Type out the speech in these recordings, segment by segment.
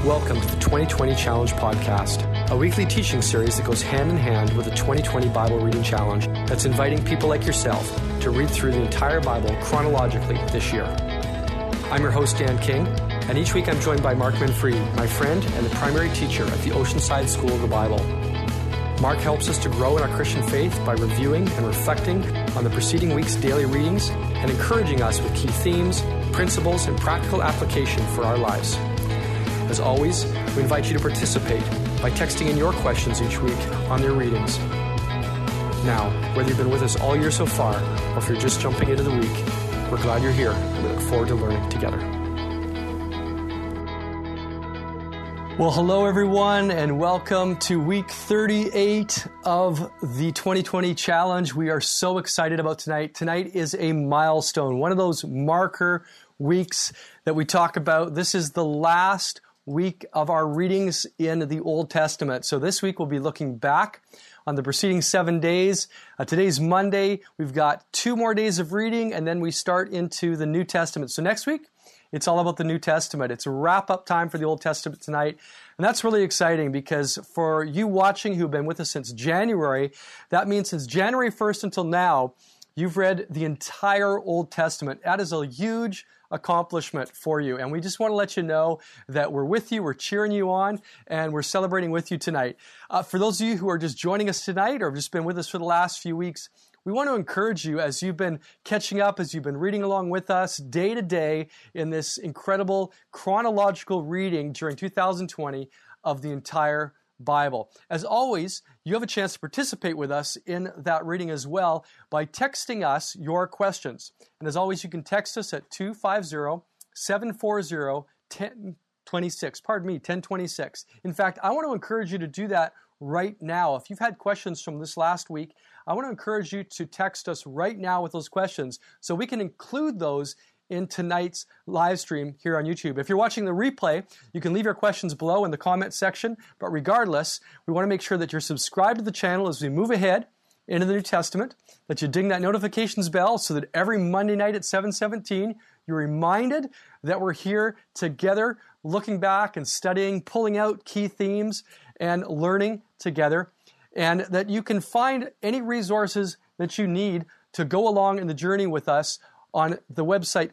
Welcome to the 2020 Challenge Podcast, a weekly teaching series that goes hand in hand with the 2020 Bible Reading Challenge that's inviting people like yourself to read through the entire Bible chronologically this year. I'm your host, Dan King, and each week I'm joined by Mark Manfredi, my friend and the primary teacher at the Oceanside School of the Bible. Mark helps us to grow in our Christian faith by reviewing and reflecting on the preceding week's daily readings and encouraging us with key themes, principles, and practical application for our lives. As always, we invite you to participate by texting in your questions each week on their readings. Now, whether you've been with us all year so far, or if you're just jumping into the week, we're glad you're here and we look forward to learning together. Well, hello everyone, and welcome to week 38 of the 2020 Challenge. We are so excited about tonight. Tonight is a milestone, one of those marker weeks that we talk about. This is the last week of our readings in the Old Testament. So this week we'll be looking back on the preceding 7 days. Today's Monday. We've got 2 more days of reading, and then we start into the New Testament. So next week, it's all about the New Testament. It's a wrap-up time for the Old Testament tonight. And that's really exciting because for you watching who've been with us since January, that means since January 1st until now, you've read the entire Old Testament. That is a huge accomplishment for you. And we just want to let you know that we're with you, we're cheering you on, and we're celebrating with you tonight. For those of you who are just joining us tonight or have just been with us for the last few weeks, we want to encourage you as you've been catching up, as you've been reading along with us day to day in this incredible chronological reading during 2020 of the entire Bible. As always, you have a chance to participate with us in that reading as well by texting us your questions. And as always, you can text us at 250-740-1026. In fact, I want to encourage you to do that right now. If you've had questions from this last week, I want to encourage you to text us right now with those questions so we can include those in tonight's live stream here on YouTube. If you're watching the replay, you can leave your questions below in the comment section. But regardless, we want to make sure that you're subscribed to the channel as we move ahead into the New Testament, that you ding that notifications bell so that every Monday night at 7:17, you're reminded that we're here together, looking back and studying, pulling out key themes and learning together, and that you can find any resources that you need to go along in the journey with us on the website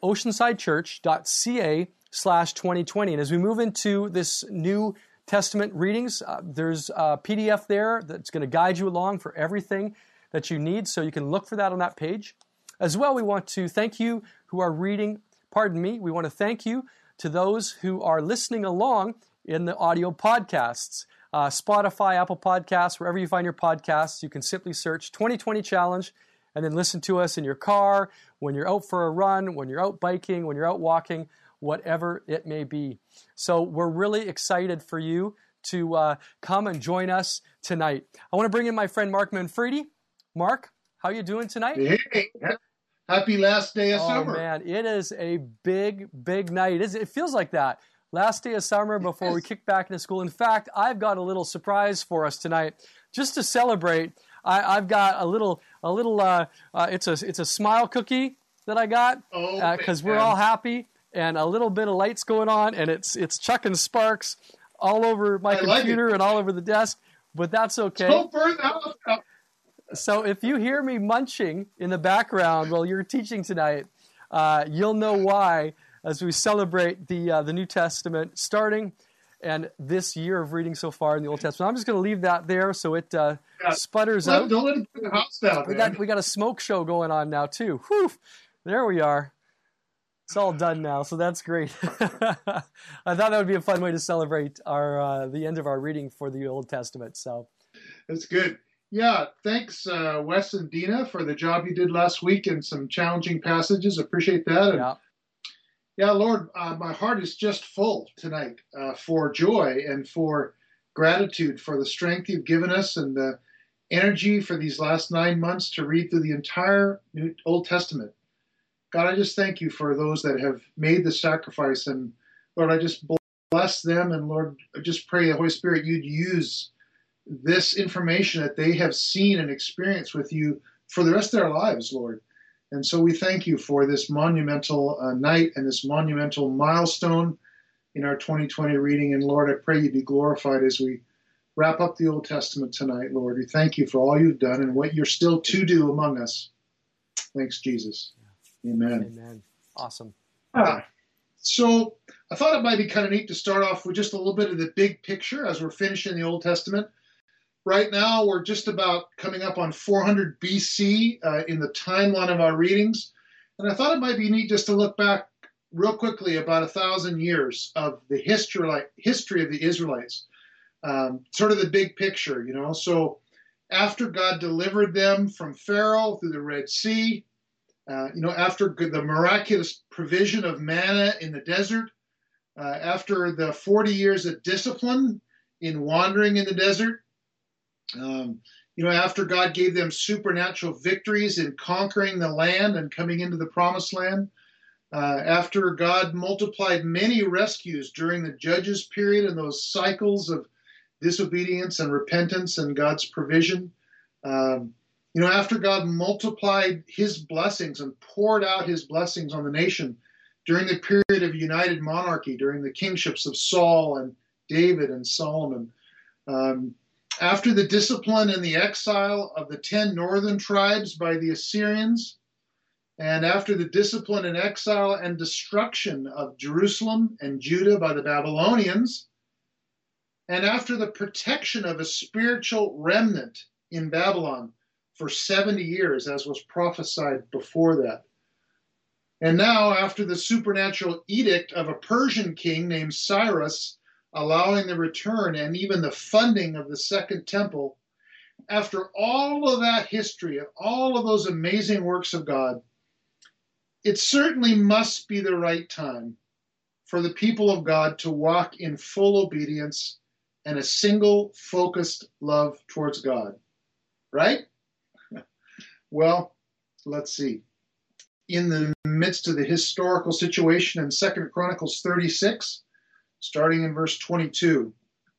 oceansidechurch.ca/2020. And as we move into this New Testament readings, there's a PDF there that's going to guide you along for everything that you need, so you can look for that on that page. As well, we want to thank you who are reading, we want to thank you to those who are listening along in the audio podcasts. Spotify, Apple Podcasts, wherever you find your podcasts, you can simply search 2020 Challenge and then listen to us in your car, when you're out for a run, when you're out biking, when you're out walking, whatever it may be. So we're really excited for you to come and join us tonight. I want to bring in my friend Mark Manfredi. Mark, how are you doing tonight? Hey, happy last day of summer. Oh man, it is a big, big night. It feels like that. Last day of summer before we kick back into school. In fact, I've got a little surprise for us tonight, just to celebrate. I've got a little. It's a smile cookie that I got because we're all happy, and a little bit of lights going on, and it's chucking sparks all over my computer and all over the desk. But that's okay. Don't burn the house out. So if you hear me munching in the background while you're teaching tonight, you'll know why. As we celebrate the New Testament starting and this year of reading so far in the Old Testament. I'm just going to leave that there so it sputters out. Don't let it burn the house down, we got a smoke show going on now too. Whew, there we are. It's all done now, so that's great. I thought that would be a fun way to celebrate the end of our reading for the Old Testament. So that's good. Yeah, thanks, Wes and Dina, for the job you did last week and some challenging passages. Appreciate that. And yeah, Lord, my heart is just full tonight for joy and for gratitude for the strength you've given us and the energy for these last 9 months to read through the entire Old Testament. God, I just thank you for those that have made the sacrifice. And Lord, I just bless them. And Lord, I just pray the Holy Spirit, you'd use this information that they have seen and experienced with you for the rest of their lives, Lord. And so we thank you for this monumental night and this monumental milestone in our 2020 reading. And Lord, I pray you be glorified as we wrap up the Old Testament tonight, Lord. We thank you for all you've done and what you're still to do among us. Thanks, Jesus. Amen. Amen. Awesome. So I thought it might be kind of neat to start off with just a little bit of the big picture as we're finishing the Old Testament. Right now, we're just about coming up on 400 BC in the timeline of our readings. And I thought it might be neat just to look back real quickly about 1,000 years of the history of the Israelites. Sort of the big picture, you know. So after God delivered them from Pharaoh through the Red Sea, after the miraculous provision of manna in the desert, after the 40 years of discipline in wandering in the desert, after God gave them supernatural victories in conquering the land and coming into the promised land, after God multiplied many rescues during the Judges period and those cycles of disobedience and repentance and God's provision, after God multiplied his blessings and poured out his blessings on the nation during the period of united monarchy, during the kingships of Saul and David and Solomon, after the discipline and the exile of the 10 northern tribes by the Assyrians, and after the discipline and exile and destruction of Jerusalem and Judah by the Babylonians, and after the protection of a spiritual remnant in Babylon for 70 years, as was prophesied before that. And now, after the supernatural edict of a Persian king named Cyrus, allowing the return and even the funding of the Second Temple, after all of that history and all of those amazing works of God, it certainly must be the right time for the people of God to walk in full obedience and a single focused love towards God. Right? Well, let's see. In the midst of the historical situation in 2 Chronicles 36, starting in verse 22,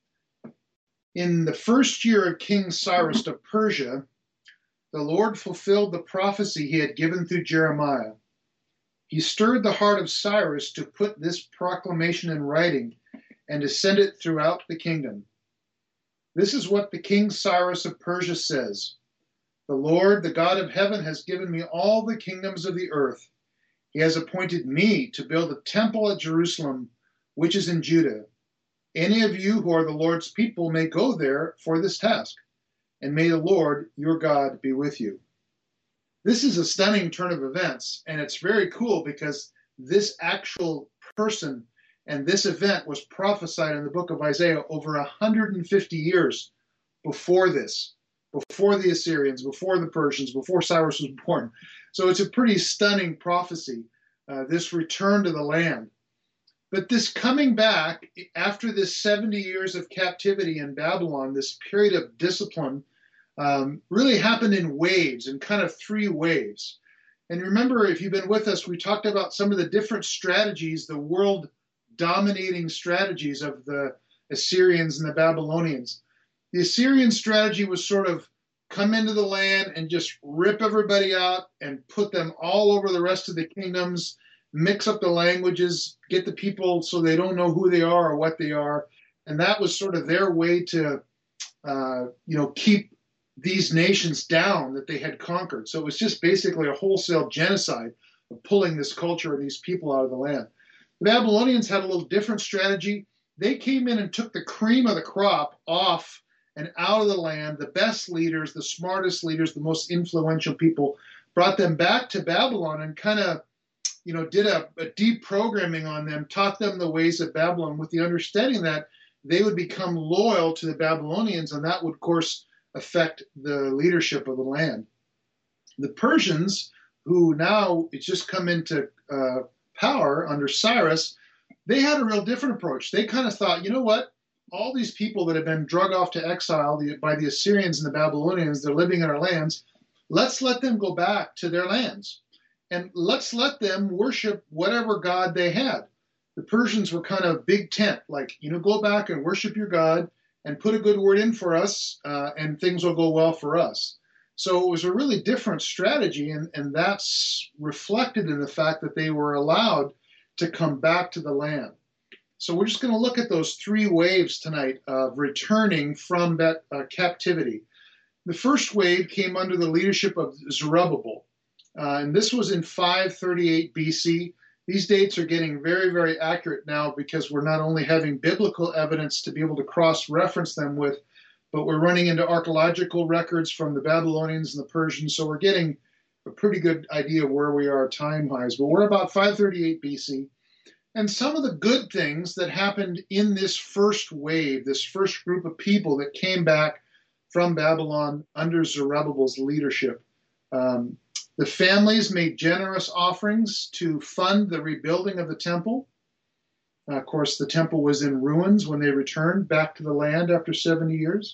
in the first year of King Cyrus of Persia, the Lord fulfilled the prophecy he had given through Jeremiah. He stirred the heart of Cyrus to put this proclamation in writing and to send it throughout the kingdom. This is what the King Cyrus of Persia says. The Lord, the God of heaven, has given me all the kingdoms of the earth. He has appointed me to build a temple at Jerusalem, which is in Judah. Any of you who are the Lord's people may go there for this task, and may the Lord, your God, be with you. This is a stunning turn of events, and it's very cool because this actual person and this event was prophesied in the book of Isaiah over 150 years before this, before the Assyrians, before the Persians, before Cyrus was born. So it's a pretty stunning prophecy, this return to the land. But this coming back after this 70 years of captivity in Babylon, this period of discipline, really happened in waves, in kind of 3 waves. And remember, if you've been with us, we talked about some of the different strategies, the world-dominating strategies of the Assyrians and the Babylonians. The Assyrian strategy was sort of come into the land and just rip everybody out and put them all over the rest of the kingdoms, mix up the languages, get the people so they don't know who they are or what they are. And that was sort of their way to, keep these nations down that they had conquered. So it was just basically a wholesale genocide of pulling this culture and these people out of the land. The Babylonians had a little different strategy. They came in and took the cream of the crop off and out of the land, the best leaders, the smartest leaders, the most influential people, brought them back to Babylon and kind of, did a deprogramming on them, taught them the ways of Babylon with the understanding that they would become loyal to the Babylonians, and that would, of course, affect the leadership of the land. The Persians, who now it's just come into power under Cyrus, they had a real different approach. They kind of thought, you know what? All these people that have been drug off to exile by the Assyrians and the Babylonians, they're living in our lands. Let's let them go back to their lands. And let's let them worship whatever God they had. The Persians were kind of big tent, like, go back and worship your God and put a good word in for us, and things will go well for us. So it was a really different strategy, and that's reflected in the fact that they were allowed to come back to the land. So we're just going to look at those three waves tonight of returning from that captivity. The first wave came under the leadership of Zerubbabel, and this was in 538 BC. These dates are getting very, very accurate now because we're not only having biblical evidence to be able to cross-reference them with, but we're running into archaeological records from the Babylonians and the Persians, so we're getting a pretty good idea of where we are time-wise. But we're about 538 BC. And some of the good things that happened in this first wave, this first group of people that came back from Babylon under Zerubbabel's leadership. The families made generous offerings to fund the rebuilding of the temple. Of course, the temple was in ruins when they returned back to the land after 70 years.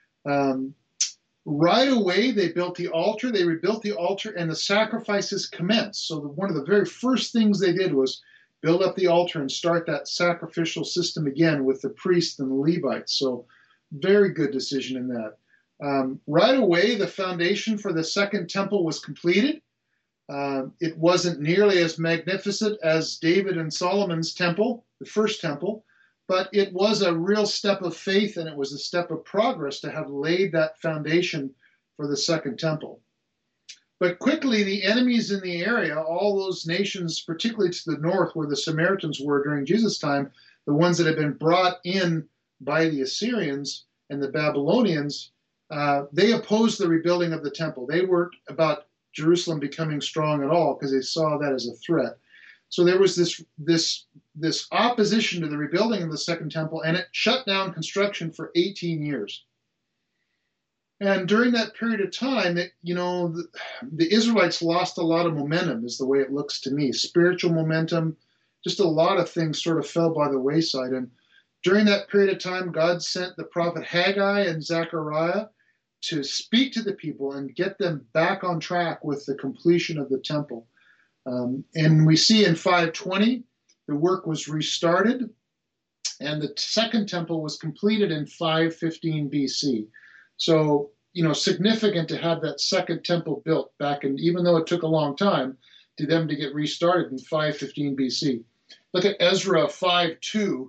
Right away, they built the altar, they rebuilt the altar, and the sacrifices commenced. So one of the very first things they did was build up the altar and start that sacrificial system again with the priests and the Levites. So very good decision in that. Right away, the foundation for the second temple was completed. It wasn't nearly as magnificent as David and Solomon's temple, the first temple, but it was a real step of faith, and it was a step of progress to have laid that foundation for the second temple. But quickly, the enemies in the area, all those nations, particularly to the north where the Samaritans were during Jesus' time, the ones that had been brought in by the Assyrians and the Babylonians, they opposed the rebuilding of the temple. They weren't about Jerusalem becoming strong at all because they saw that as a threat. So there was this opposition to the rebuilding of the second temple, and it shut down construction for 18 years. And during that period of time, the Israelites lost a lot of momentum, is the way it looks to me. Spiritual momentum, just a lot of things sort of fell by the wayside. And during that period of time, God sent the prophet Haggai and Zechariah to speak to the people and get them back on track with the completion of the temple. And we see in 520, the work was restarted, and the second temple was completed in 515 BC. So, significant to have that second temple built back, and even though it took a long time to them to get restarted in 515 BC. Look at Ezra 5:2.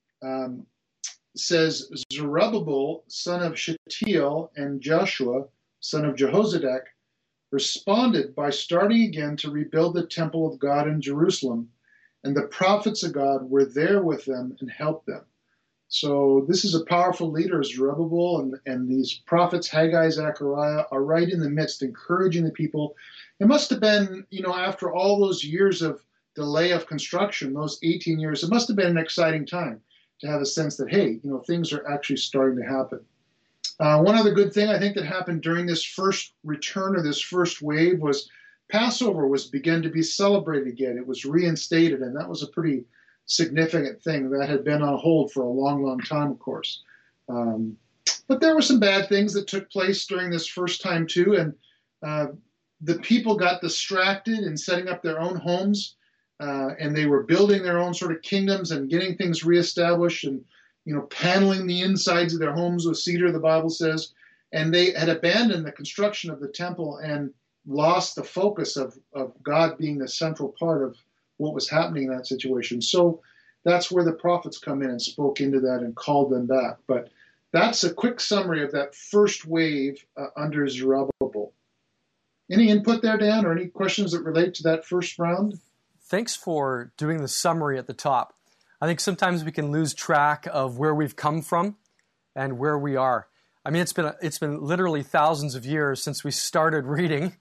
Says, Zerubbabel, son of Shealtiel, and Joshua, son of Jehozadak, responded by starting again to rebuild the temple of God in Jerusalem, and the prophets of God were there with them and helped them. So this is a powerful leader, Zerubbabel, and these prophets, Haggai, Zechariah, are right in the midst, encouraging the people. It must have been, after all those years of delay of construction, those 18 years, it must have been an exciting time to have a sense that, hey, things are actually starting to happen. One other good thing I think that happened during this first return or this first wave was Passover was begun to be celebrated again. It was reinstated, and that was a pretty significant thing that had been on hold for a long, long time, of course. But there were some bad things that took place during this first time, too, and the people got distracted in setting up their own homes. And they were building their own sort of kingdoms and getting things reestablished and, paneling the insides of their homes with cedar, the Bible says. And they had abandoned the construction of the temple and lost the focus of God being the central part of what was happening in that situation. So that's where the prophets come in and spoke into that and called them back. But that's a quick summary of that first wave under Zerubbabel. Any input there, Dan, or any questions that relate to that first round? Thanks for doing the summary at the top. I think sometimes we can lose track of where we've come from and where we are. I mean, it's been literally thousands of years since we started reading.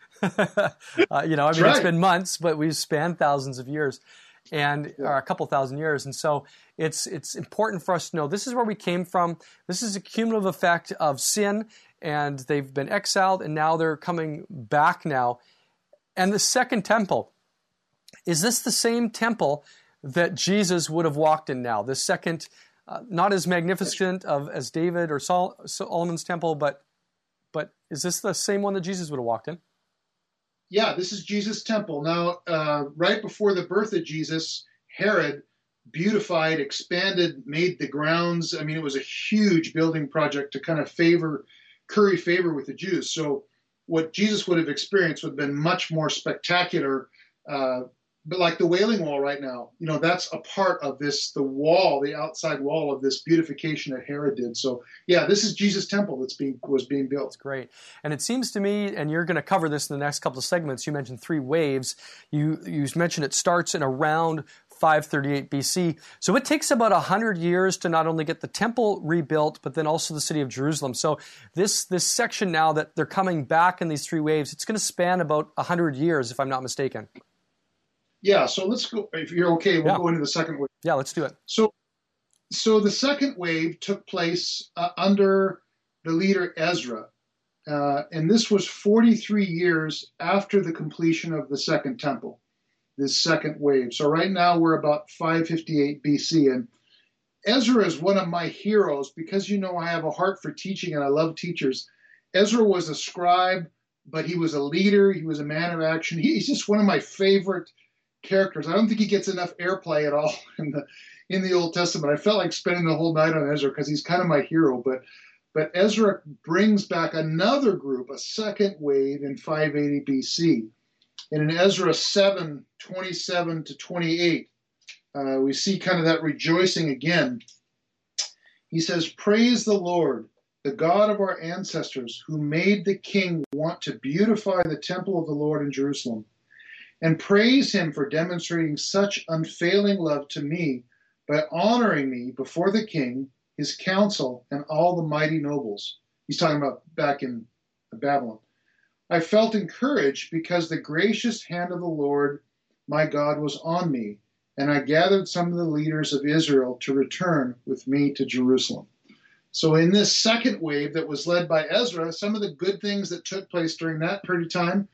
It's been months, but we've spanned thousands of years, or a couple thousand years. And so it's important for us to know this is where we came from. This is a cumulative effect of sin, and they've been exiled, and now they're coming back now. And the second temple, is this the same temple that Jesus would have walked in now? The second, not as magnificent as David or Solomon's temple, but is this the same one that Jesus would have walked in? Yeah, this is Jesus' temple. Now, right before the birth of Jesus, Herod beautified, expanded, made the grounds. I mean, it was a huge building project to kind of curry favor with the Jews. So what Jesus would have experienced would have been much more spectacular but like the Wailing Wall right now, that's a part of this, the wall, the outside wall of this beautification that Herod did. So yeah, this is Jesus' temple was being built. That's great. And it seems to me, and you're going to cover this in the next couple of segments, you mentioned 3 waves. You mentioned it starts in around 538 BC. So it takes about 100 years to not only get the temple rebuilt, but then also the city of Jerusalem. So this section now that they're coming back in these 3 waves, it's going to span about 100 years, if I'm not mistaken. Yeah, so let's go, if you're okay, we'll go into the second wave. Yeah, let's do it. So the second wave took place under the leader Ezra. And this was 43 years after the completion of the Second Temple, this second wave. So right now we're about 558 BC. And Ezra is one of my heroes because, I have a heart for teaching and I love teachers. Ezra was a scribe, but he was a leader. He was a man of action. He's just one of my favorite characters. I don't think he gets enough airplay at all in the Old Testament. I felt like spending the whole night on Ezra because he's kind of my hero. But Ezra brings back another group, a second wave in 580 BC. And in Ezra 7, 27 to 28, we see kind of that rejoicing again. He says, "Praise the Lord, the God of our ancestors, who made the king want to beautify the temple of the Lord in Jerusalem. And praise him for demonstrating such unfailing love to me by honoring me before the king, his council, and all the mighty nobles." He's talking about back in Babylon. "I felt encouraged because the gracious hand of the Lord my God was on me, and I gathered some of the leaders of Israel to return with me to Jerusalem." So in this second wave that was led by Ezra, some of the good things that took place during that period of time,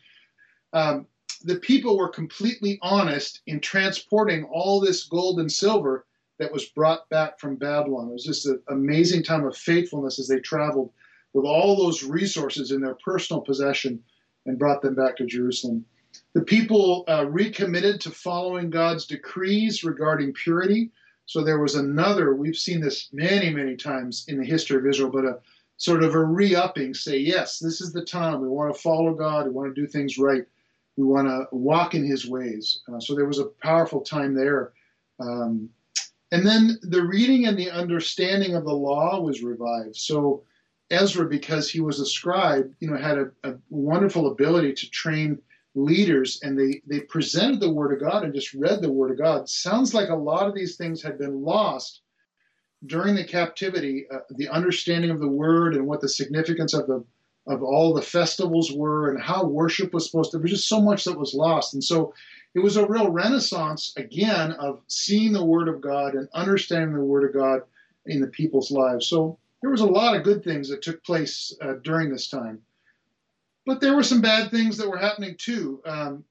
the people were completely honest in transporting all this gold and silver that was brought back from Babylon. It was just an amazing time of faithfulness as they traveled with all those resources in their personal possession and brought them back to Jerusalem. The people recommitted to following God's decrees regarding purity. So there was we've seen this many, many times in the history of Israel, but a sort of a re-upping, say, yes, this is the time. We want to follow God. We want to do things right. We want to walk in his ways. So there was a powerful time there. And then the reading and the understanding of the law was revived. So Ezra, because he was a scribe, had a wonderful ability to train leaders, and they presented the Word of God and just read the Word of God. Sounds like a lot of these things had been lost during the captivity, the understanding of the Word and what the significance of all the festivals were and how worship was supposed to. There was just so much that was lost. And so it was a real renaissance, again, of seeing the Word of God and understanding the Word of God in the people's lives. So there was a lot of good things that took place during this time. But there were some bad things that were happening too.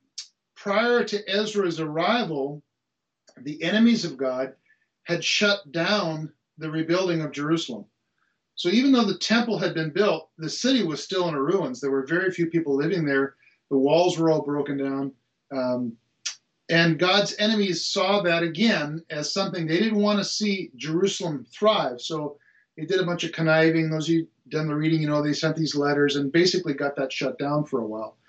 Prior to Ezra's arrival, the enemies of God had shut down the rebuilding of Jerusalem. So even though the temple had been built, the city was still in ruins. There were very few people living there. The walls were all broken down. And God's enemies saw that again as something they didn't want to see Jerusalem thrive. So they did a bunch of conniving. Those of you who've done the reading, they sent these letters and basically got that shut down for a while.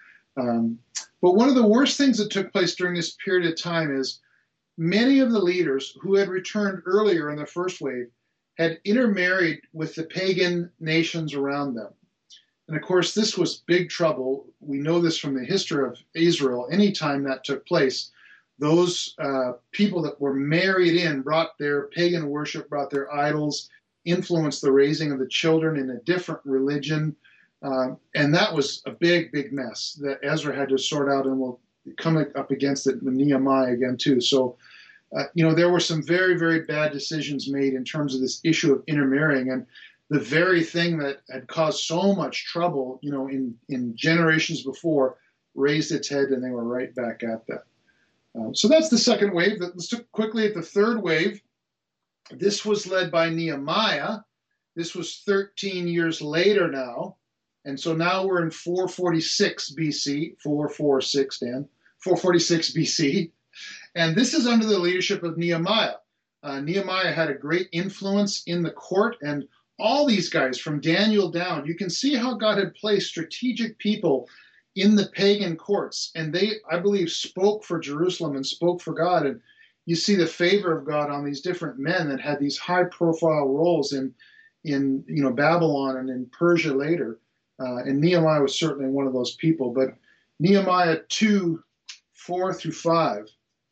But one of the worst things that took place during this period of time is many of the leaders who had returned earlier in the first wave had intermarried with the pagan nations around them. And of course, this was big trouble. We know this from the history of Israel. Anytime that took place, those people that were married in brought their pagan worship, brought their idols, influenced the raising of the children in a different religion. And that was a big, big mess that Ezra had to sort out, and we'll come up against it with Nehemiah again too. So, there were some very, very bad decisions made in terms of this issue of intermarrying, and the very thing that had caused so much trouble, in generations before, raised its head, and they were right back at that. So that's the second wave. Let's look quickly at the third wave. This was led by Nehemiah. This was 13 years later now. And so now we're in 446 BC, 446, Dan, 446 BC. And this is under the leadership of Nehemiah. Nehemiah had a great influence in the court, and all these guys from Daniel down, you can see how God had placed strategic people in the pagan courts, and they, I believe, spoke for Jerusalem and spoke for God. And you see the favor of God on these different men that had these high-profile roles in Babylon and in Persia later. And Nehemiah was certainly one of those people. But Nehemiah 2:4-5,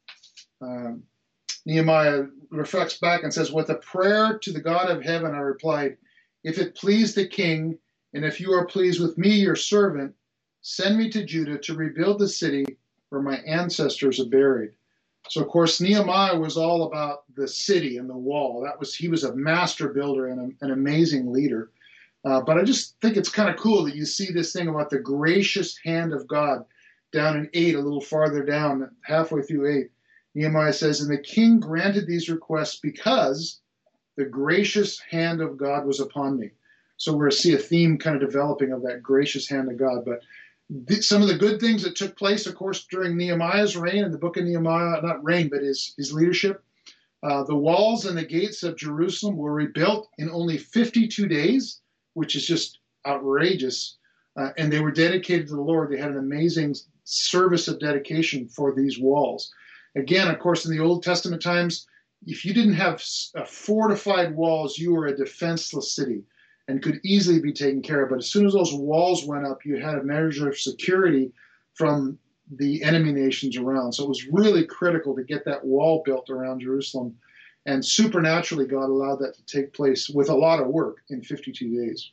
Nehemiah reflects back and says, "With a prayer to the God of heaven, I replied, if it please the king, and if you are pleased with me, your servant, send me to Judah to rebuild the city where my ancestors are buried." So, of course, Nehemiah was all about the city and the wall. He was a master builder and an amazing leader. But I just think it's kind of cool that you see this thing about the gracious hand of God down in 8, a little farther down, halfway through 8. Nehemiah says, "And the king granted these requests because the gracious hand of God was upon me." So we're going to see a theme kind of developing of that gracious hand of God. But some of the good things that took place, of course, during Nehemiah's reign, in the book of Nehemiah, not reign, but his leadership, the walls and the gates of Jerusalem were rebuilt in only 52 days, which is just outrageous. And they were dedicated to the Lord. They had an amazing service of dedication for these walls. Again, of course, in the Old Testament times, if you didn't have fortified walls, you were a defenseless city and could easily be taken care of. But as soon as those walls went up, you had a measure of security from the enemy nations around. So it was really critical to get that wall built around Jerusalem. And supernaturally, God allowed that to take place with a lot of work in 52 days.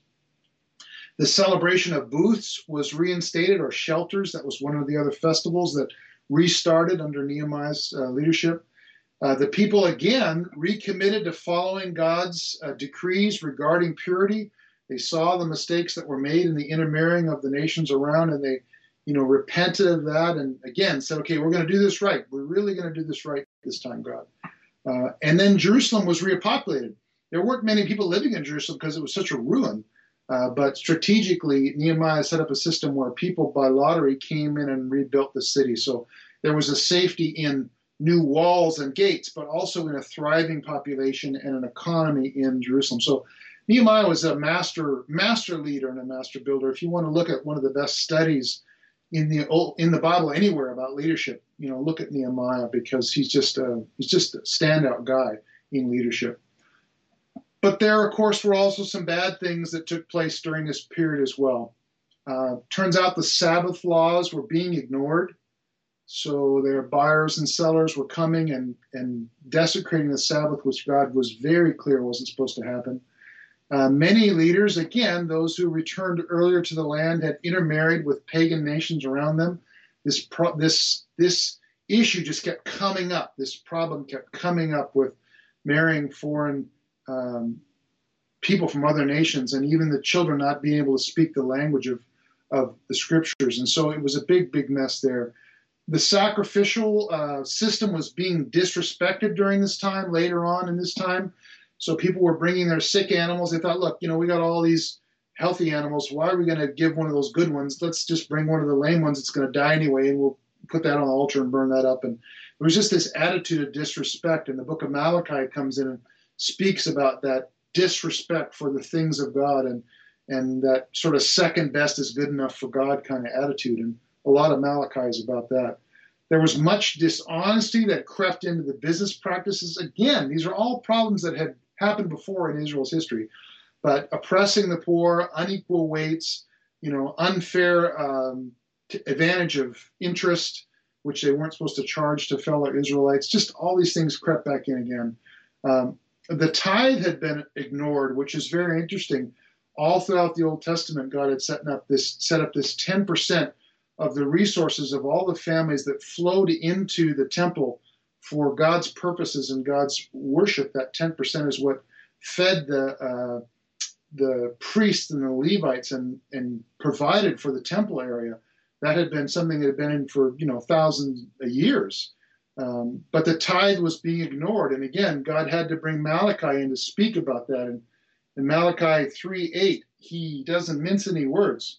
The celebration of booths was reinstated, or shelters. That was one of the other festivals that restarted under Nehemiah's leadership. The people, again, recommitted to following God's decrees regarding purity. They saw the mistakes that were made in the intermarrying of the nations around, and they, repented of that and, again, said, okay, we're going to do this right. We're really going to do this right this time, God. And then Jerusalem was repopulated. There weren't many people living in Jerusalem because it was such a ruin. But strategically, Nehemiah set up a system where people by lottery came in and rebuilt the city. So there was a safety in new walls and gates, but also in a thriving population and an economy in Jerusalem. So Nehemiah was a master leader and a master builder. If you want to look at one of the best studies in the Bible anywhere about leadership, look at Nehemiah, because he's just a standout guy in leadership. But there, of course, were also some bad things that took place during this period as well. Turns out the Sabbath laws were being ignored. So their buyers and sellers were coming and desecrating the Sabbath, which God was very clear wasn't supposed to happen. Many leaders, again, those who returned earlier to the land, had intermarried with pagan nations around them. This issue just kept coming up. This problem kept coming up with marrying foreign people from other nations, and even the children not being able to speak the language of the scriptures. And so it was a big, big mess there. The sacrificial system was being disrespected during this time, later on in this time. So people were bringing their sick animals. They thought, look, we got all these healthy animals. Why are we going to give one of those good ones? Let's just bring one of the lame ones that's going to die anyway, and we'll put that on the altar and burn that up. And it was just this attitude of disrespect. And the book of Malachi comes in and speaks about that disrespect for the things of God, and that sort of second best is good enough for God kind of attitude. And a lot of Malachi is about that. There was much dishonesty that crept into the business practices. Again, these are all problems that had happened before in Israel's history, but oppressing the poor, unequal weights, unfair advantage of interest, which they weren't supposed to charge to fellow Israelites. Just all these things crept back in again. The tithe had been ignored, which is very interesting. All throughout the Old Testament, God had set up this 10% of the resources of all the families that flowed into the temple for God's purposes and God's worship. That 10% is what fed the priests and the Levites and provided for the temple area. That had been something that had been in for thousands of years. But the tithe was being ignored. And again, God had to bring Malachi in to speak about that. And in Malachi 3:8, he doesn't mince any words.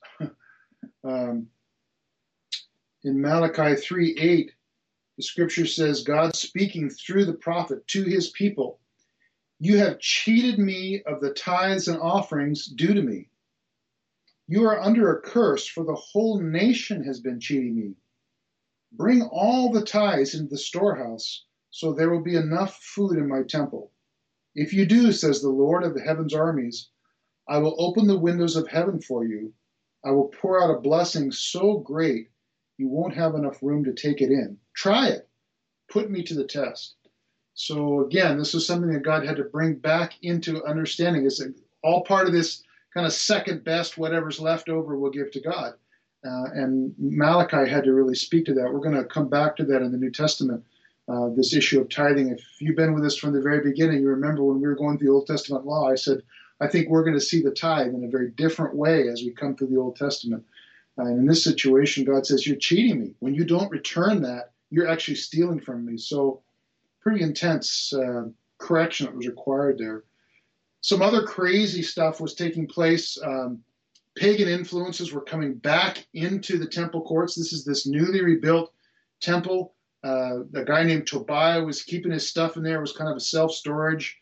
In Malachi 3:8, the scripture says, God speaking through the prophet to his people, "You have cheated me of the tithes and offerings due to me." You are under a curse, for the whole nation has been cheating me. Bring all the tithes into the storehouse, so there will be enough food in my temple. If you do, says the Lord of the heaven's armies, I will open the windows of heaven for you. I will pour out a blessing so great you won't have enough room to take it in. Try it. Put me to the test. So again, this is something that God had to bring back into understanding. It's all part of this kind of second best, whatever's left over we'll give to God. And Malachi had to really speak to that. We're going to come back to that in the New Testament, this issue of tithing. If you've been with us from the very beginning, you remember when we were going through the Old Testament law, I said, I think we're going to see the tithe in a very different way as we come through the Old Testament. And in this situation, God says, you're cheating me. When you don't return that, you're actually stealing from me. So pretty intense correction that was required there. Some other crazy stuff was taking place. Pagan influences were coming back into the temple courts. This is this newly rebuilt temple. A guy named Tobiah was keeping his stuff in there. It was kind of a self-storage,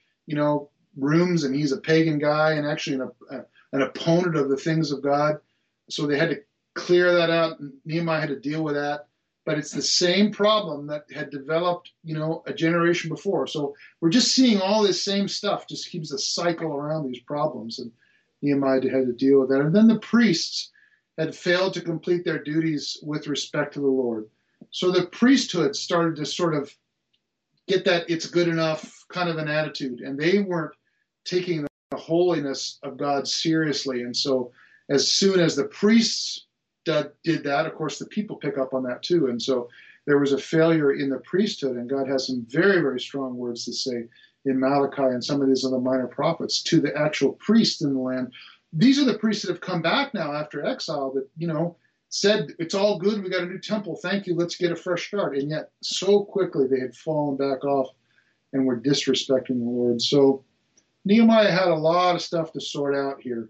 rooms, and he's a pagan guy and actually an opponent of the things of God. So they had to clear that out. Nehemiah had to deal with that. But it's the same problem that had developed, a generation before. So we're just seeing all this same stuff, just keeps a cycle around these problems. And Nehemiah had to deal with that. And then the priests had failed to complete their duties with respect to the Lord. So the priesthood started to sort of get that it's good enough kind of an attitude. And they weren't taking the holiness of God seriously. And so as soon as the priests did that, of course, the people pick up on that too. And so there was a failure in the priesthood, and God has some very, very strong words to say in Malachi and some of these other minor prophets to the actual priests in the land. These are the priests that have come back now after exile that, said, it's all good, we got a new temple, thank you, let's get a fresh start. And yet so quickly they had fallen back off and were disrespecting the Lord. So Nehemiah had a lot of stuff to sort out here.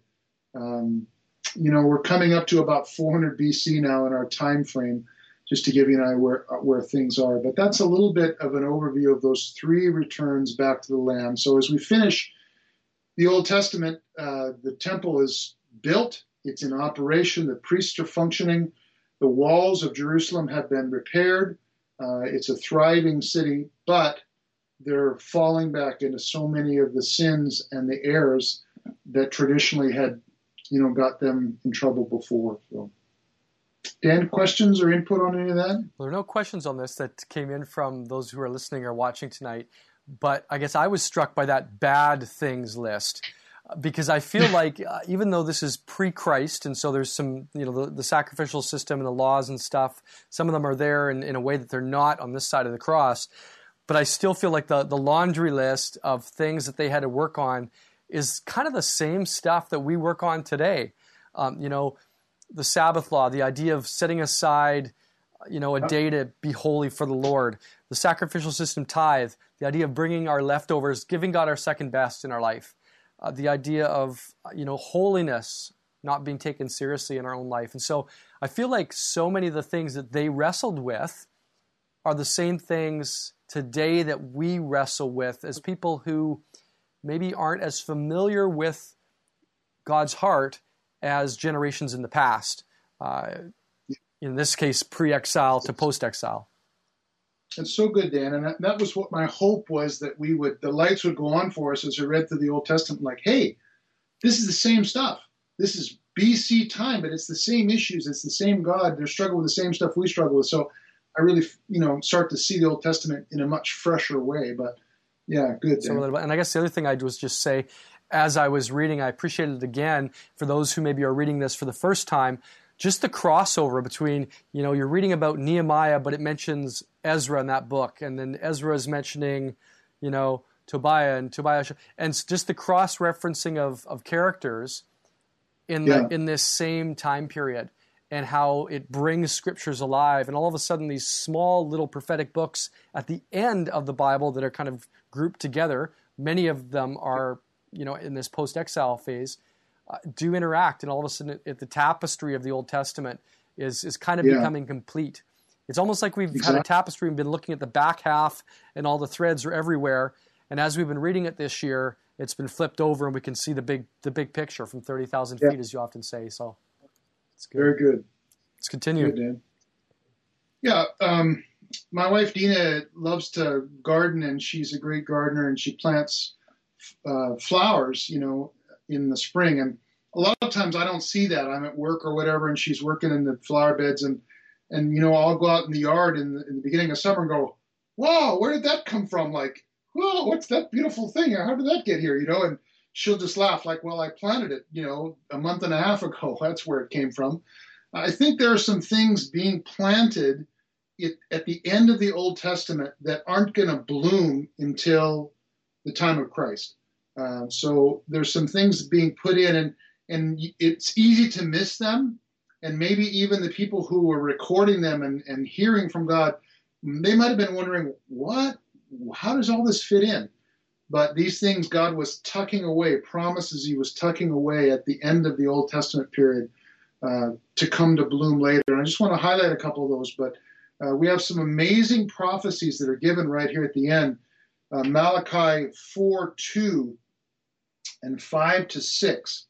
We're coming up to about 400 BC now in our time frame, just to give you an idea where things are. But that's a little bit of an overview of those three returns back to the land. So as we finish the Old Testament, the temple is built, it's in operation, the priests are functioning, the walls of Jerusalem have been repaired, it's a thriving city, but they're falling back into so many of the sins and the errors that traditionally had got them in trouble before. So, Dan, questions or input on any of that? Well, there are no questions on this that came in from those who are listening or watching tonight, but I guess I was struck by that bad things list because I feel like even though this is pre-Christ, and so there's some, the sacrificial system and the laws and stuff, some of them are there in a way that they're not on this side of the cross, but I still feel like the laundry list of things that they had to work on is kind of the same stuff that we work on today. The Sabbath law, the idea of setting aside, a day to be holy for the Lord, the sacrificial system tithe, the idea of bringing our leftovers, giving God our second best in our life, the idea of, holiness not being taken seriously in our own life. And so I feel like so many of the things that they wrestled with are the same things today that we wrestle with as people who maybe aren't as familiar with God's heart as generations in the past. In this case, pre-exile to post-exile. It's so good, Dan. And that was what my hope was, that the lights would go on for us as we read through the Old Testament, like, hey, this is the same stuff. This is BC time, but it's the same issues. It's the same God. They're struggling with the same stuff we struggle with. So I really, start to see the Old Testament in a much fresher way. But yeah, good. And I guess the other thing I'd was just say, as I was reading, I appreciated it again for those who maybe are reading this for the first time, just the crossover between, you're reading about Nehemiah, but it mentions Ezra in that book. And then Ezra is mentioning, Tobiah, and just the cross-referencing of characters in this same time period, and how it brings scriptures alive. And all of a sudden, these small little prophetic books at the end of the Bible that are kind of grouped together, many of them are, in this post-exile phase, do interact. And all of a sudden, the tapestry of the Old Testament is kind of becoming complete. It's almost like we've had a tapestry and been looking at the back half, and all the threads are everywhere. And as we've been reading it this year, it's been flipped over, and we can see the big picture from 30,000 feet, as you often say. So it's good. Very good. Let's continue. Good, Dan. Yeah, my wife Dina loves to garden, and she's a great gardener, and she plants flowers, in the spring. And a lot of times I don't see that. I'm at work or whatever, and she's working in the flower beds, and I'll go out in the yard in the beginning of summer and go, "Whoa, where did that come from?" Like, "Whoa, what's that beautiful thing? How did that get here?" And she'll just laugh like, "Well, I planted it, a month and a half ago. That's where it came from." I think there are some things being planted at the end of the Old Testament that aren't going to bloom until the time of Christ. So there's some things being put in, and it's easy to miss them. And maybe even the people who were recording them and hearing from God, they might have been wondering, how does all this fit in? But these things God was tucking away, promises he was tucking away at the end of the Old Testament period to come to bloom later. And I just want to highlight a couple of those, but we have some amazing prophecies that are given right here at the end. Malachi 4:2 and 5-6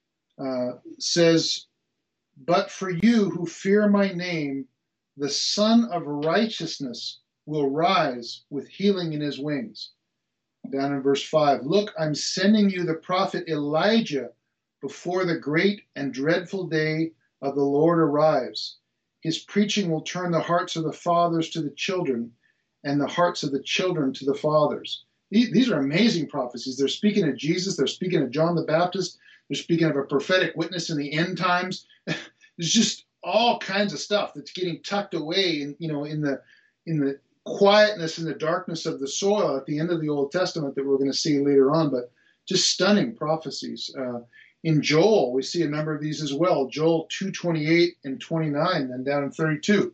says, "But for you who fear my name, the Son of Righteousness will rise with healing in his wings." Down in verse 5, "Look, I'm sending you the prophet Elijah before the great and dreadful day of the Lord arrives. His preaching will turn the hearts of the fathers to the children and the hearts of the children to the fathers." These are amazing prophecies. They're speaking of Jesus. They're speaking of John the Baptist. They're speaking of a prophetic witness in the end times. There's just all kinds of stuff that's getting tucked away in the quietness and the darkness of the soil at the end of the Old Testament that we're going to see later on. But just stunning prophecies. In Joel, we see a number of these as well. Joel 2:28 and 29, and down in 32.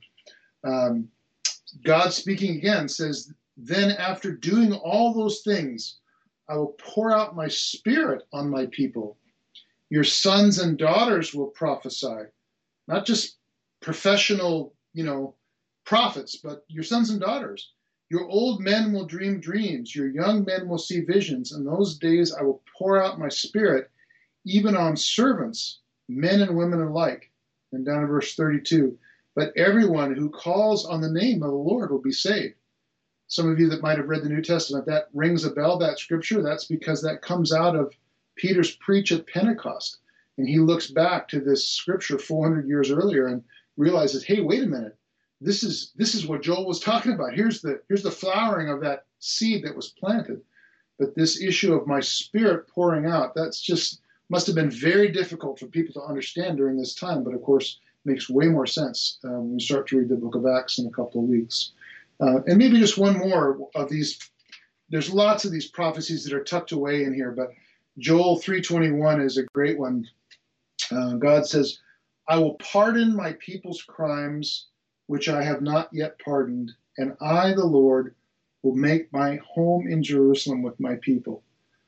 God speaking again says, "Then after doing all those things, I will pour out my spirit on my people. Your sons and daughters will prophesy." Not just professional, prophets, but your sons and daughters. "Your old men will dream dreams. Your young men will see visions. In those days I will pour out my spirit even on servants, men and women alike." And down in verse 32, "But everyone who calls on the name of the Lord will be saved." Some of you that might have read the New Testament, that rings a bell, that scripture. That's because that comes out of Peter's preach at Pentecost. And he looks back to this scripture 400 years earlier and realizes, hey, wait a minute. This is what Joel was talking about. Here's the flowering of that seed that was planted. But this issue of my spirit pouring out, that's just must have been very difficult for people to understand during this time. But of course, makes way more sense when you start to read the book of Acts in a couple of weeks. And maybe just one more of these. There's lots of these prophecies that are tucked away in here, but Joel 3:21 is a great one. God says, "I will pardon my people's crimes, which I have not yet pardoned, and I, the Lord, will make my home in Jerusalem with my people."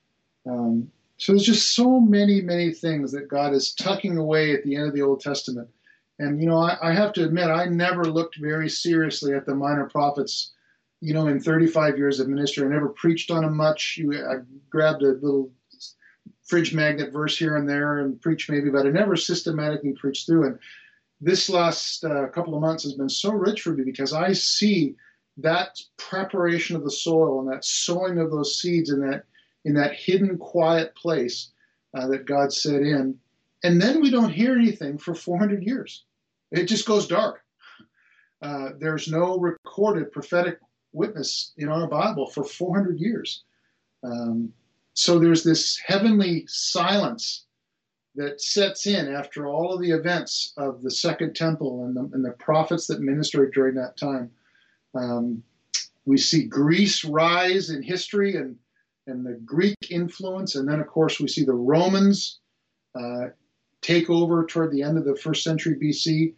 So there's just so many, many things that God is tucking away at the end of the Old Testament. And, I have to admit, I never looked very seriously at the minor prophets, in 35 years of ministry. I never preached on them much. I grabbed a little fridge magnet verse here and there and preached maybe, but I never systematically preached through. And this last couple of months has been so rich for me because I see that preparation of the soil and that sowing of those seeds in that hidden, quiet place that God set in. And then we don't hear anything for 400 years. It just goes dark. There's no recorded prophetic witness in our Bible for 400 years. So there's this heavenly silence that sets in after all of the events of the Second Temple and the prophets that ministered during that time. We see Greece rise in history and the Greek influence. And then, of course, we see the Romans take over toward the end of the first century BC.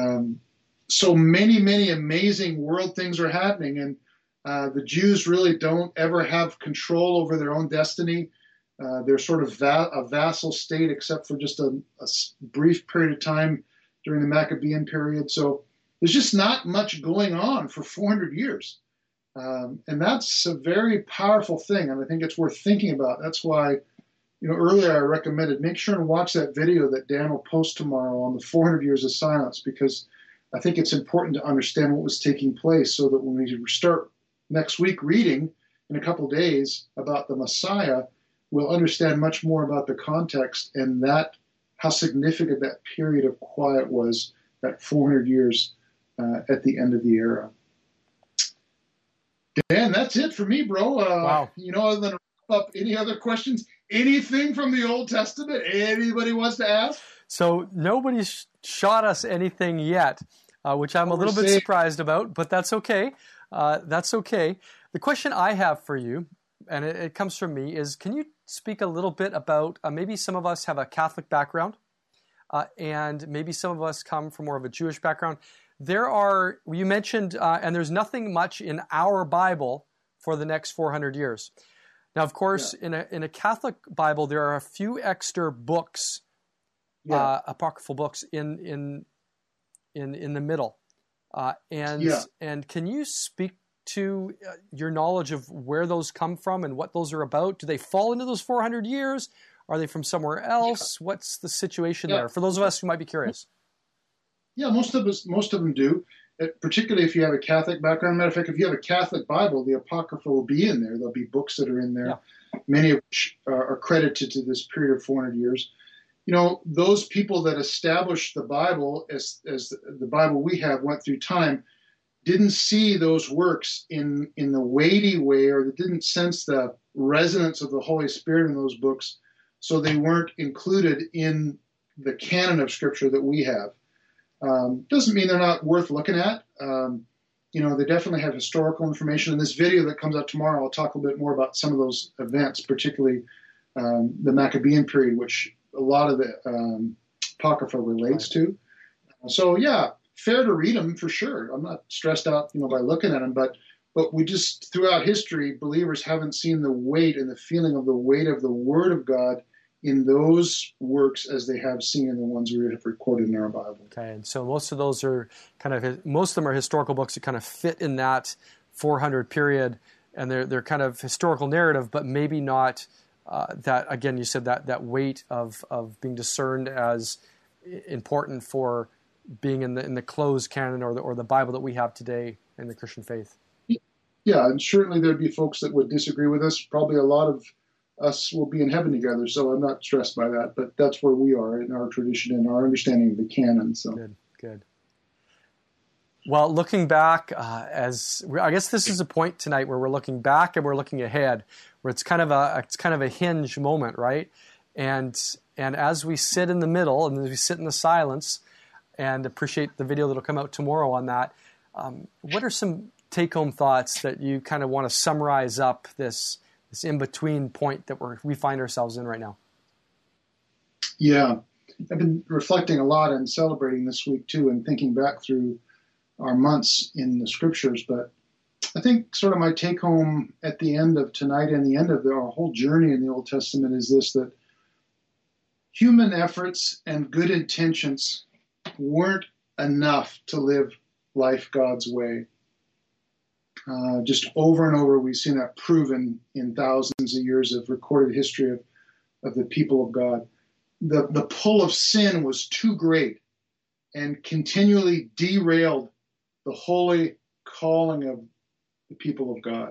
So many, many amazing world things are happening. And the Jews really don't ever have control over their own destiny. They're sort of a vassal state, except for just a brief period of time during the Maccabean period. So there's just not much going on for 400 years. And that's a very powerful thing, and I think it's worth thinking about. That's why, earlier I recommended make sure and watch that video that Dan will post tomorrow on the 400 years of silence, because I think it's important to understand what was taking place so that when we start next week reading in a couple days about the Messiah, we'll understand much more about the context and how significant that period of quiet was, that 400 years at the end of the era. Dan, that's it for me, bro. Wow. Other than wrap up, any other questions? Anything from the Old Testament anybody wants to ask? So nobody's shot us anything yet, which I'm a little bit surprised about, but that's okay. That's okay. The question I have for you, and it comes from me, is can you speak a little bit about maybe some of us have a Catholic background, and maybe some of us come from more of a Jewish background. You mentioned, and there's nothing much in our Bible for the next 400 years. Now, of course, in a Catholic Bible, there are a few extra books, apocryphal books in the middle. And can you speak to your knowledge of where those come from and what those are about? Do they fall into those 400 years? Are they from somewhere else? What's the situation there for those of us who might be curious? Yeah, most of them do, particularly if you have a Catholic background. Matter of fact, if you have a Catholic Bible, the Apocrypha will be in there. There'll be books that are in there, many of which are credited to this period of 400 years. Those people that established the Bible as the Bible we have went through time didn't see those works in the weighty way, or they didn't sense the resonance of the Holy Spirit in those books, so they weren't included in the canon of Scripture that we have. Doesn't mean they're not worth looking at. They definitely have historical information. In this video that comes out tomorrow, I'll talk a little bit more about some of those events, particularly the Maccabean period, which a lot of the Apocrypha relates to. So, fair to read them for sure. I'm not stressed out, by looking at them, but we just, throughout history, believers haven't seen the weight and the feeling of the weight of the Word of God in those works as they have seen in the ones we have recorded in our Bible. Okay, and so most of those are most of them are historical books that kind of fit in that 400 period, and they're kind of historical narrative, but maybe not that, again, you said that weight of being discerned as important for being in the closed canon or the Bible that we have today in the Christian faith. Yeah, and certainly there'd be folks that would disagree with us. Probably a lot of us will be in heaven together, so I'm not stressed by that. But that's where we are in our tradition and our understanding of the canon. So good. Well, looking back, I guess this is a point tonight where we're looking back and we're looking ahead, where it's kind of a hinge moment, right? And as we sit in the middle and as we sit in the silence and appreciate the video that'll come out tomorrow on that, what are some take-home thoughts that you kind of want to summarize up this in-between point that we find ourselves in right now? Yeah, I've been reflecting a lot and celebrating this week too, and thinking back through our months in the Scriptures. But I think sort of my take-home at the end of tonight and the end of our whole journey in the Old Testament is this: that human efforts and good intentions weren't enough to live life God's way. Just over and over, we've seen that proven in thousands of years of recorded history of the people of God. The pull of sin was too great and continually derailed the holy calling of the people of God.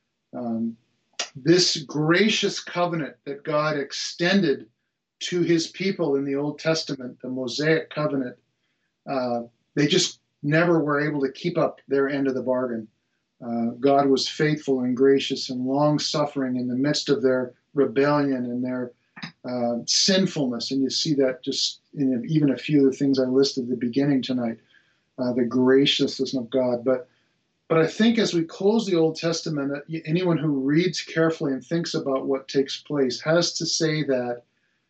This gracious covenant that God extended to his people in the Old Testament, the Mosaic covenant, they just never were able to keep up their end of the bargain. God was faithful and gracious and long-suffering in the midst of their rebellion and their sinfulness. And you see that just in even a few of the things I listed at the beginning tonight, the graciousness of God. But I think as we close the Old Testament, anyone who reads carefully and thinks about what takes place has to say that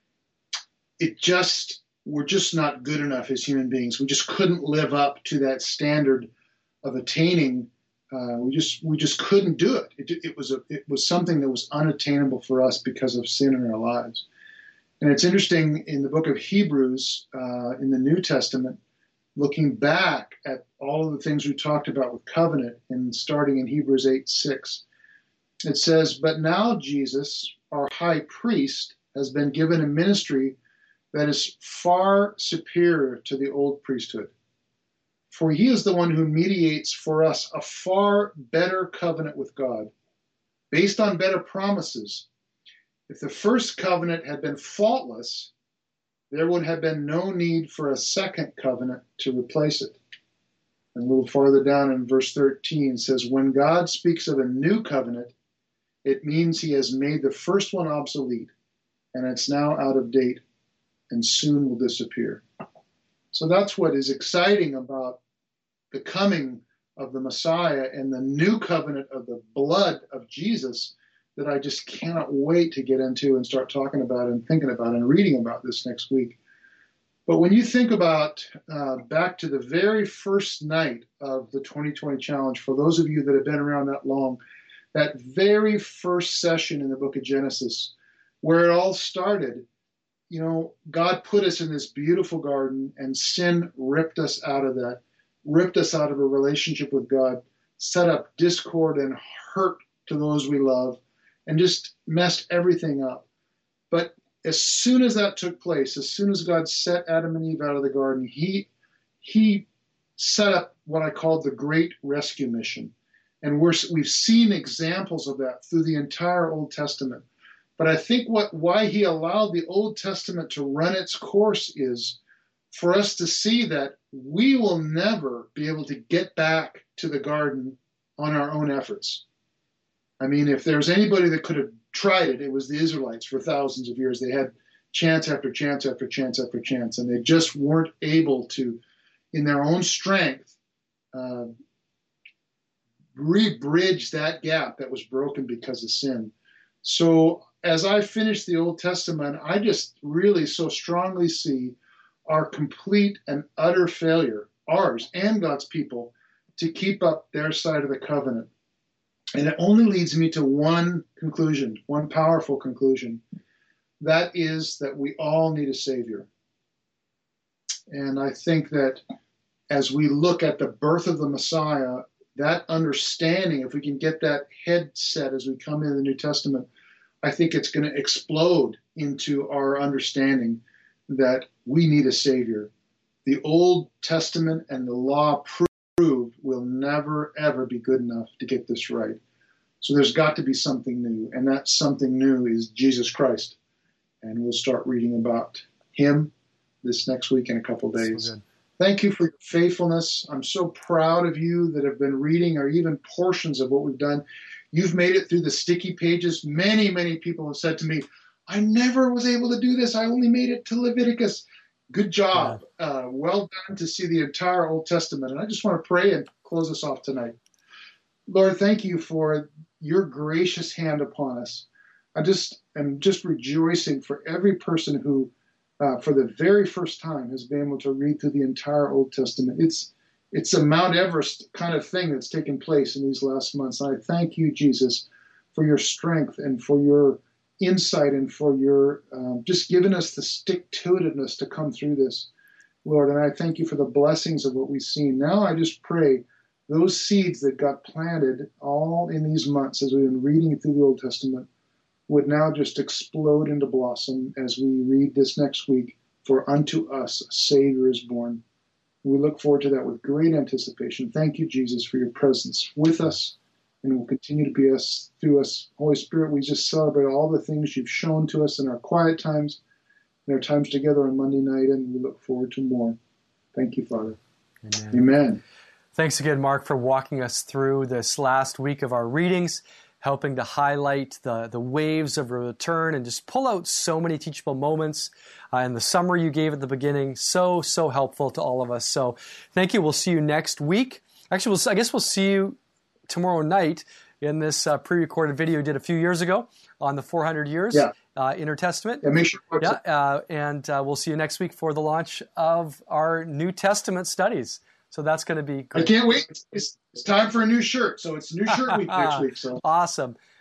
we're just not good enough as human beings. We just couldn't live up to that standard of attaining. We just couldn't do it. It was something that was unattainable for us because of sin in our lives. And it's interesting in the book of Hebrews in the New Testament, looking back at all of the things we talked about with covenant and starting in Hebrews 8:6. It says, "But now Jesus, our high priest, has been given a ministry that is far superior to the old priesthood. For he is the one who mediates for us a far better covenant with God, based on better promises. If the first covenant had been faultless, there would have been no need for a second covenant to replace it." And a little farther down in verse 13 says, "When God speaks of a new covenant, it means he has made the first one obsolete, and it's now out of date and soon will disappear." So that's what is exciting about the coming of the Messiah and the new covenant of the blood of Jesus that I just cannot wait to get into and start talking about and thinking about and reading about this next week. But when you think about back to the very first night of the 2020 Challenge, for those of you that have been around that long, that very first session in the book of Genesis, where it all started, you know, God put us in this beautiful garden and sin ripped us out of that, ripped us out of a relationship with God, set up discord and hurt to those we love, and just messed everything up. But as soon as that took place, as soon as God set Adam and Eve out of the garden, he set up what I call the Great Rescue Mission. And we've seen examples of that through the entire Old Testament. But I think why he allowed the Old Testament to run its course is for us to see that we will never be able to get back to the garden on our own efforts. I mean, if there's anybody that could have tried it, it was the Israelites for thousands of years. They had chance after chance after chance after chance, and they just weren't able to, in their own strength, re-bridge that gap that was broken because of sin. So as I finish the Old Testament, I just really so strongly see our complete and utter failure, ours and God's people, to keep up their side of the covenant. And it only leads me to one conclusion, one powerful conclusion. That is that we all need a Savior. And I think that as we look at the birth of the Messiah, that understanding, if we can get that head set as we come into the New Testament, I think it's going to explode into our understanding that we need a Savior. The Old Testament and the law proved will never, ever be good enough to get this right. So there's got to be something new, and that something new is Jesus Christ. And we'll start reading about him this next week in a couple days. So thank you for your faithfulness. I'm so proud of you that have been reading or even portions of what we've done. You've made it through the sticky pages. Many, many people have said to me, I never was able to do this. I only made it to Leviticus. Good job. Yeah. Well done to see the entire Old Testament. And I just want to pray and close us off tonight. Lord, thank you for your gracious hand upon us. I just am rejoicing for every person who, for the very first time, has been able to read through the entire Old Testament. It's a Mount Everest kind of thing that's taken place in these last months. And I thank you, Jesus, for your strength and for your insight and for your just giving us the stick-to-itiveness to come through this, Lord. And I thank you for the blessings of what we've seen. Now I just pray those seeds that got planted all in these months as we've been reading through the Old Testament would now just explode into blossom as we read this next week. For unto us a Savior is born. We look forward to that with great anticipation. Thank you, Jesus, for your presence with us and will continue to be us through us. Holy Spirit, we just celebrate all the things you've shown to us in our quiet times, in our times together on Monday night, and we look forward to more. Thank you, Father. Amen. Amen. Thanks again, Mark, for walking us through this last week of our readings, helping to highlight the waves of return and just pull out so many teachable moments. And the summary you gave at the beginning, so helpful to all of us. So thank you. We'll see you next week. Actually, I guess we'll see you tomorrow night in this pre-recorded video we did a few years ago on the 400 years Intertestament. Yeah, make sure. And we'll see you next week for the launch of our New Testament studies. So that's going to be great. I can't wait. It's time for a new shirt. So it's new shirt week next week. So awesome.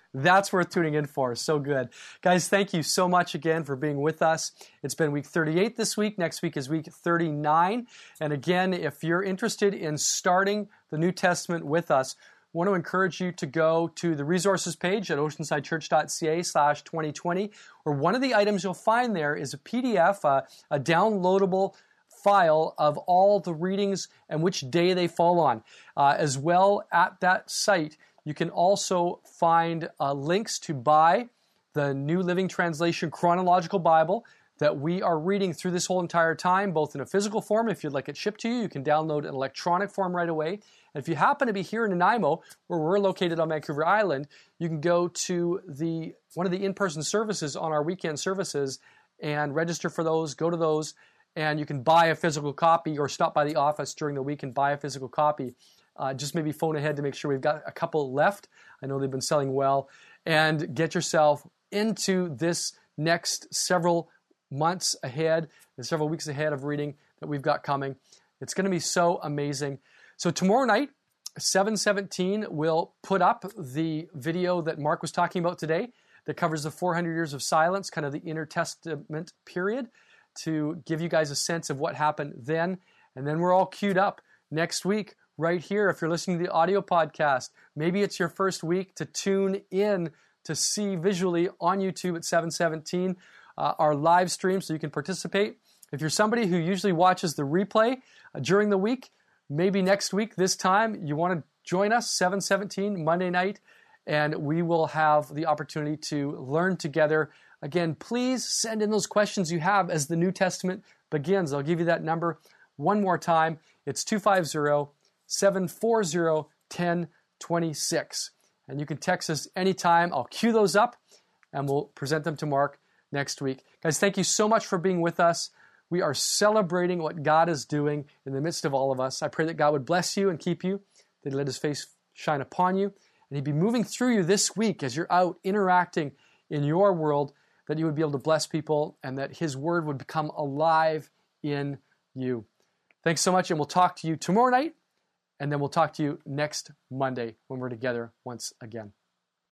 That's worth tuning in for. So good. Guys, thank you so much again for being with us. It's been week 38 this week. Next week is week 39. And again, if you're interested in starting the New Testament with us, I want to encourage you to go to the resources page at oceansidechurch.ca/2020, where one of the items you'll find there is a PDF, a downloadable file of all the readings and which day they fall on. As well, at that site, you can also find links to buy the New Living Translation Chronological Bible that we are reading through this whole entire time, both in a physical form. If you'd like it shipped to you, you can download an electronic form right away. And if you happen to be here in Nanaimo, where we're located on Vancouver Island, you can go to one of the in-person services on our weekend services and register for those, go to those, and you can buy a physical copy or stop by the office during the week and buy a physical copy. Just maybe phone ahead to make sure we've got a couple left. I know they've been selling well. And get yourself into this next several months ahead and several weeks ahead of reading that we've got coming. It's going to be so amazing. So tomorrow night, 7:17, we'll put up the video that Mark was talking about today that covers the 400 years of silence, kind of the intertestament period, to give you guys a sense of what happened then. And then we're all queued up next week right here. If you're listening to the audio podcast, maybe it's your first week to tune in to see visually on YouTube at 7:17 our live stream so you can participate. If you're somebody who usually watches the replay during the week, maybe next week, this time, you want to join us, 7:17, Monday night, and we will have the opportunity to learn together. Again, please send in those questions you have as the New Testament begins. I'll give you that number one more time. It's 250-740-1026. And you can text us anytime. I'll queue those up, and we'll present them to Mark next week. Guys, thank you so much for being with us. We are celebrating what God is doing in the midst of all of us. I pray that God would bless you and keep you, that He'd let His face shine upon you, and He'd be moving through you this week as you're out interacting in your world, that you would be able to bless people and that His Word would become alive in you. Thanks so much, and we'll talk to you tomorrow night, and then we'll talk to you next Monday when we're together once again.